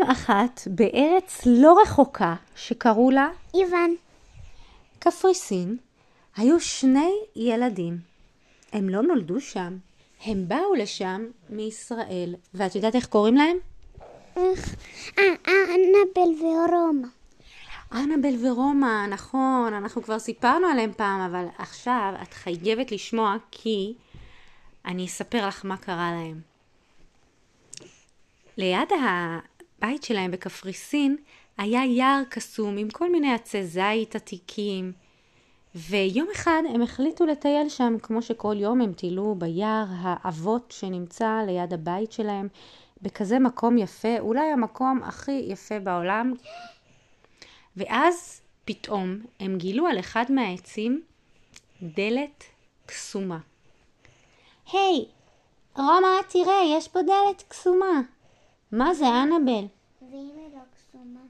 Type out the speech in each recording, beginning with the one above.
אחת בארץ לא רחוקה שקראו לה יוון. קפריסין, היו שני ילדים. הם לא נולדו שם, הם באו לשם מישראל. ואת יודעת איך קוראים להם? אנבל ורומא. אנבל ורומא, נכון, אנחנו כבר סיפרנו עליהם פעם, אבל עכשיו את חייבת לשמוע כי אני אספר לך מה קרה להם. ליד הבית שלהם בקפריסין היה יער קסום עם כל מיני עצי זית עתיקים, ויום אחד הם החליטו לטייל שם, כמו שכל יום הם טיילו ביער האבות שנמצא ליד הבית שלהם, בכזה מקום יפה, אולי המקום הכי יפה בעולם. ואז פתאום הם גילו על אחד מהעצים דלת קסומה. היי, רומא, תראה, יש פה דלת קסומה. מה זה, אנבל? ואם היא לא קסומה?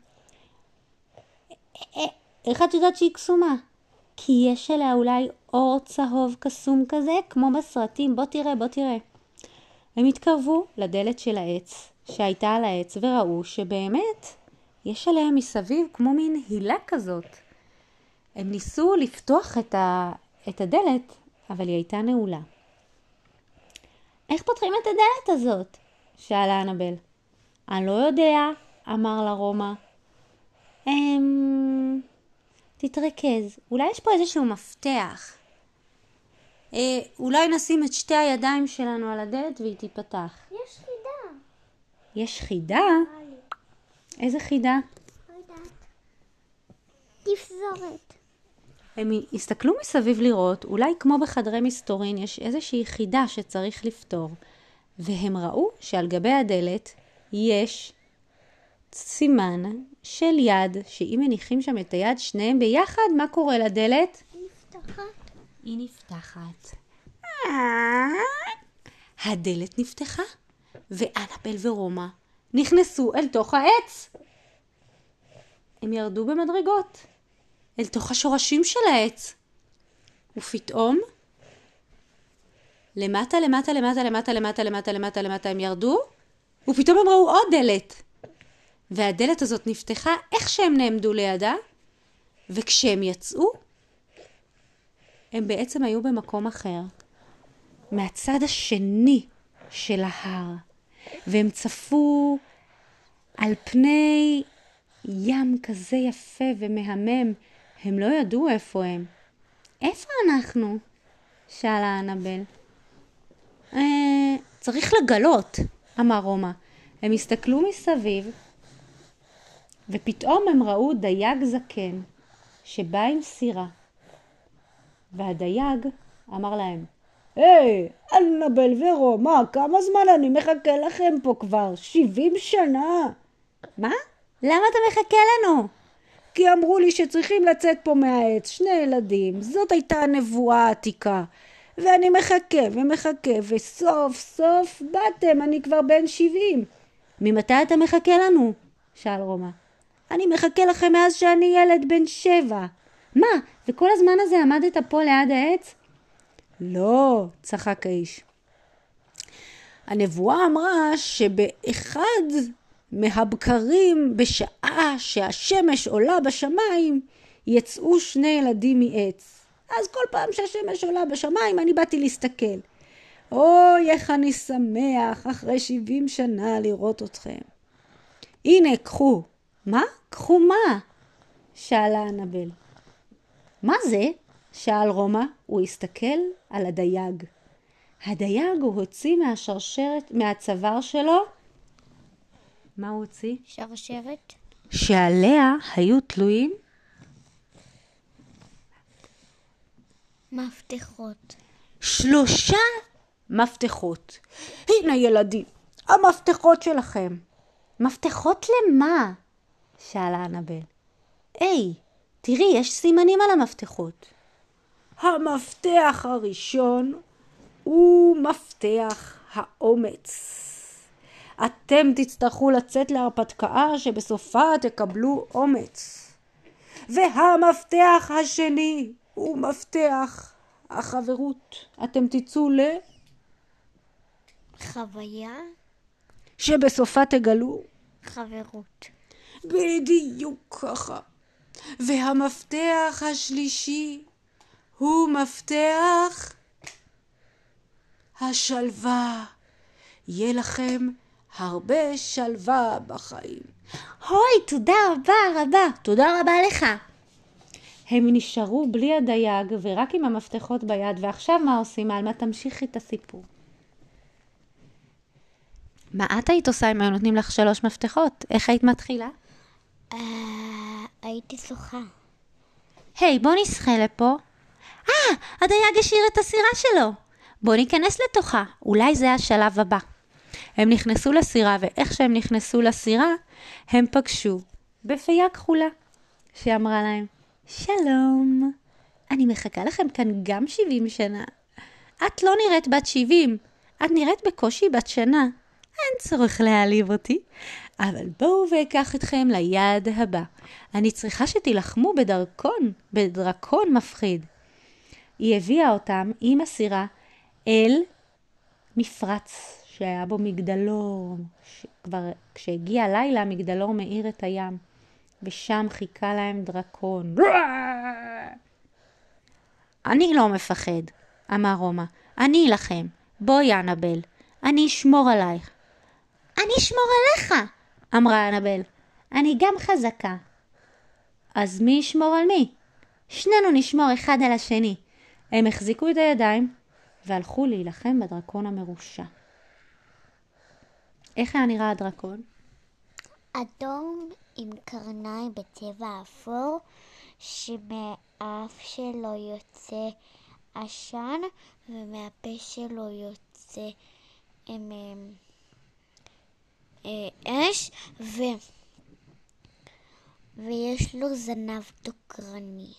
איך את יודעת שהיא קסומה? כי יש עליה אולי אור צהוב קסום כזה, כמו בסרטים. בוא תראה. הם התקרבו לדלת של העץ שהייתה על העץ וראו שבאמת יש עליה מסביב כמו מין הילה כזאת. הם ניסו לפתוח את הדלת, אבל היא הייתה נעולה. איך פותחים את הדלת הזאת? שאלה אנבל. אני לא יודע, אמר לה רומא. תתרכז, אולי יש פה איזשהו מפתח. אולי נשים את שתי הידיים שלנו על הדלת והיא תיפתח. יש חידה. יש חידה? איזה חידה? לא יודעת. תפזורת. הם הסתכלו מסביב לראות, אולי כמו בחדרי מסתורין יש איזושהי חידה שצריך לפתור. והם ראו שעל גבי הדלת יש סימן של יד, שאם מניחים שם את היד שניהם ביחד, מה קורה לדלת? נפתחת. היא נפתחת. הדלת נפתחה, ואנבל ורומא נכנסו אל תוך העץ. הם ירדו במדרגות, אל תוך השורשים של העץ. ופתאום, למטה הם ירדו, ופתאום הם ראו עוד דלת. והדלת הזאת נפתחה איך שהם נעמדו לידה, וכשהם יצאו, הם בעצם היו במקום אחר, מהצד השני של ההר, והם צפו על פני ים כזה יפה ומהמם. הם לא ידעו איפה הם. איפה אנחנו? שאלה אנבל. צריך לגלות, אמר רומא. הם הסתכלו מסביב, ופתאום הם ראו דייג זקן שבא עם סירה. והדייג אמר להם, היי, אנבל ורומא, כמה זמן אני מחכה לכם פה כבר? 70 שנה. מה? למה אתה מחכה לנו? כי אמרו לי שצריכים לצאת פה מהעץ 2 ילדים. זאת הייתה הנבואה העתיקה. ואני מחכה, וסוף סוף באתם, אני כבר בן 70. ממתי אתה מחכה לנו? שאל רומא. אני מחכה לכם מאז שאני ילד בן 7. מה? וכל הזמן הזה עמדת פה ליד העץ? לא, צחק האיש. הנבואה אמרה שבאחד מהבקרים בשעה שהשמש עולה בשמיים יצאו 2 ילדים מעץ. אז כל פעם שהשמש עולה בשמיים אני באתי להסתכל. אוי, איך אני שמח אחרי 70 שנה לראות אתכם. הנה, קחו. מה? קחו מה? שאלה אנבל. מה זה? שאל רומא. הוא הסתכל על הדייג. הדייג הוא הוציא מהצוואר שלו. מה הוא הוציא? שרשרת. שעליה היו תלויים מפתחות. 3 מפתחות. הנה ילדים, המפתחות שלכם. מפתחות למה? שאלה אנבל. היי, תראי, יש סימנים על המפתחות. המפתח הראשון הוא מפתח האומץ. אתם תצטרכו לצאת להרפתקה שבסופה תקבלו אומץ. והמפתח השני הוא מפתח החברות. אתם תצאו חוויה. שבסופה תגלו חברות. בדיוק ככה. והמפתח השלישי הוא מפתח השלווה. יהיה לכם הרבה שלווה בחיים. הוי, תודה רבה. תודה רבה לך. הם נשארו בלי הדייג ורק עם המפתחות ביד, ועכשיו מה עושים? עלמה, תמשיכי את הסיפור. מה את היית עושה אם היו נותנים לך 3 מפתחות? איך היית מתחילה? הייתי שוחה. היי, בוא נשחה לפה. הדייג השאיר את הסירה שלו. בוא ניכנס לתוכה, אולי זה השלב הבא. הם נכנסו לסירה, ואיך שהם נכנסו לסירה, הם פגשו בפייה כחולה, שאמרה להם, שלום, אני מחכה לכם כאן גם 70 שנה. את לא נראית בת 70, את נראית בקושי בת שנה. אין צורך להעליב אותי, אבל בואו ואקח אתכם ליעד הבא. אני צריכה שתילחמו בדרקון מפחיד. היא הביאה אותם עם הסירה אל מפרץ שהיה בו מגדלור. כבר כשהגיע הלילה המגדלור מאיר את הים, ושם חיכה להם דרקון. אני לא מפחד, אמר רומא. אני אלחם. בואי אנבל, אני אשמור עלייך. אני אשמור עליך, אמרה אנבל. אני גם חזקה. אז מי ישמור על מי? שנינו נשמור אחד על השני. הם החזיקו את הידיים והלכו להילחם בדרקון המרושע. איך היה נראה הדרקון? אדום עם קרניים בצבע אפור, שמהאף שלו יוצא עשן ומהפה שלו יוצא אש, ויש לו זנב דוקרני.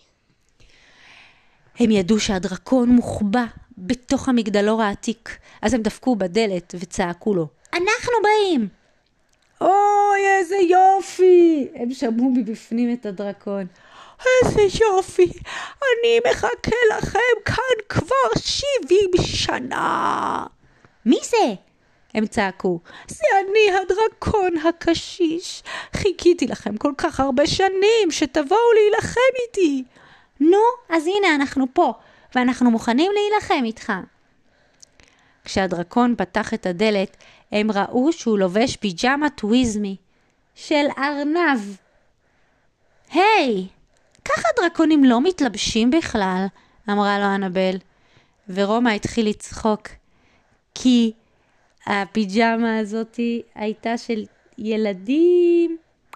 הם ידעו שהדרקון מוחבא בתוך המגדלור העתיק, אז הם דפקו בדלת וצעקו לו, אנחנו באים! אוי, איזה יופי! הם שמעו מבפנים את הדרקון. איזה יופי! אני מחכה לכם כאן כבר 70 שנה! מי זה? הם צעקו. זה אני, הדרקון הקשיש. חיכיתי לכם כל כך הרבה שנים שתבואו להילחם איתי. נו, אז הנה אנחנו פה, ואנחנו מוכנים להילחם איתך. כשהדרקון פתח את הדלת, הם ראו שהוא לובש פיג'מה טוויזמי של ארנב. היי, ככה דרקונים לא מתלבשים בכלל, אמרה לו אנבל. ורומא התחיל לצחוק, כי הפיג'מה הזאת הייתה של ילדים.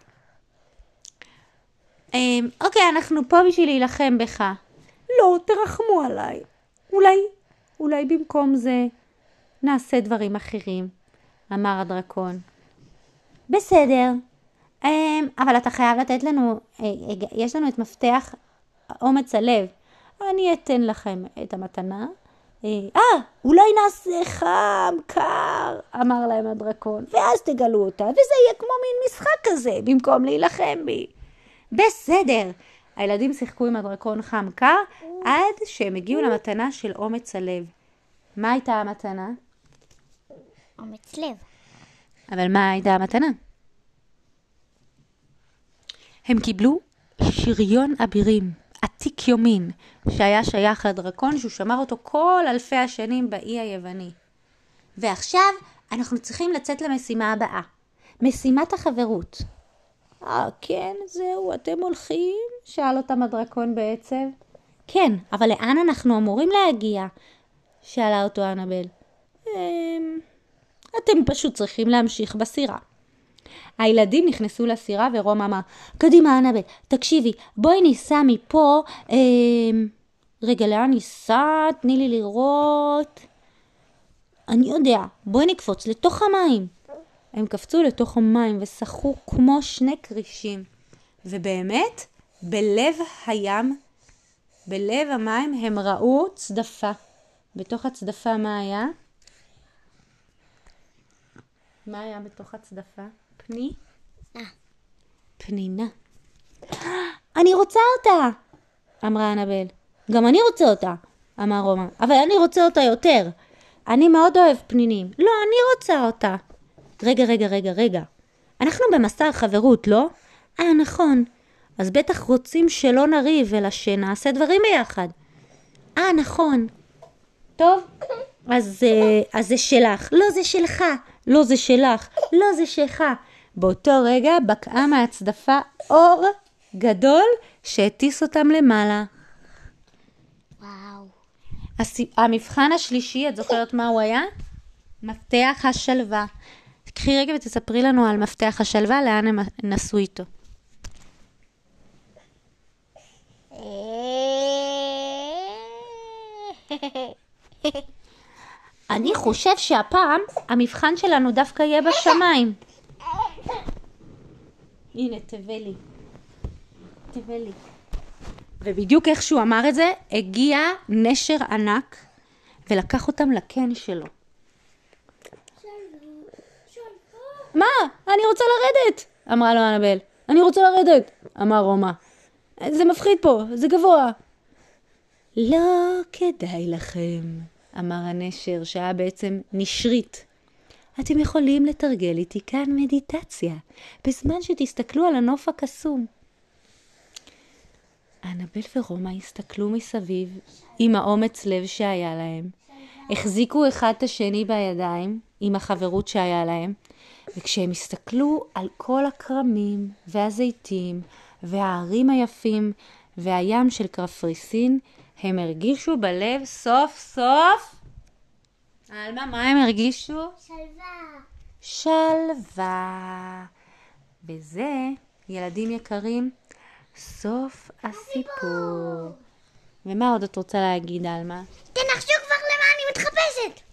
אוקיי, אנחנו פה בשביל להילחם בך. לא, תרחמו עליי. אולי במקום זה נעשה דברים אחרים, אמר הדרקון. בסדר, אבל אתה חייב לתת לנו, יש לנו את מפתח אומץ הלב. אני אתן לכם את המתנה. אולי נעשה חם, קר, אמר להם הדרקון, ואז תגלו אותה, וזה יהיה כמו מין משחק כזה, במקום להילחם בי. בסדר. הילדים שיחקו עם הדרקון חם קר, עד שהם הגיעו למתנה של אומץ הלב. מה הייתה המתנה? אומץ לב. אבל מה הייתה המתנה? הם קיבלו שריון אבירים, עתיק יומין, שהיה שייך לדרקון, שהוא שמר אותו כל אלפי השנים באי היווני. ועכשיו אנחנו צריכים לצאת למשימה הבאה, משימת החברות. כן, זהו, אתם הולכים? שאל אותם הדרקון בעצב. כן, אבל לאן אנחנו אמורים להגיע? שאלה אותו אנבל. אתם פשוט צריכים להמשיך בסירה. הילדים נכנסו לסירה ורומא אמר, קדימה אנבל, תקשיבי, בואי ניסע מפה, רגע, לאן ניסע? תני לי לראות. אני יודע, בואי נקפוץ לתוך המים. הם קפצו לתוך המים ושחו כמו 2 קרישים. ובאמת, בלב הים, בלב המים, הם ראו צדפה. בתוך הצדפה מה היה? מה היה בתוך הצדפה? פנינה. אני רוצה אותה, אמרה אנבל. גם אני רוצה אותה, אמר רומא. אבל אני רוצה אותה יותר. אני מאוד אוהב פנינים. לא, אני רוצה אותה. רגע. אנחנו במסע חברות, לא? נכון. אז בטח רוצים שלא נריב, אלא שנעשה דברים ביחד. נכון. טוב, אז זה שלך. לא, זה שלך. לא, זה שלך. לא, זה שלך. באותו רגע בקעה מהצדפה אור גדול שהטיס אותם למעלה. וואו. המבחן השלישי, את זוכרת מה הוא היה? מפתח השלווה. קחי רגע ותספרי לנו על מפתח השלווה, לאן הם נסו איתו. אני חושב שהפעם המבחן שלנו דווקא יהיה בשמיים. הנה, תבלי. ובדיוק איך שהוא אמר את זה, הגיע נשר ענק ולקח אותם לקן שלו. מה? אני רוצה לרדת, אמרה לו אנבל. אני רוצה לרדת, אמר רומא. זה מפחיד פה, זה גבוה. לא כדאי לכם, אמר הנשר, שהיה בעצם נשרית. אתם יכולים לתרגל איתי כאן מדיטציה, בזמן שתסתכלו על הנוף הקסום. אנבל ורומא הסתכלו מסביב עם האומץ לב שהיה להם. החזיקו אחד את השני בידיים עם החברות שהיה להם, וכשהם הסתכלו על כל הקרמים והזיתים והערים היפים והים של קפריסין, הם הרגישו בלב סוף סוף. אלמה, מה הם הרגישו? שלווה. בזה, ילדים יקרים, סוף הסיפור. ומה עוד את רוצה להגיד, אלמה? תנחשו כבר למה אני מתחפשת.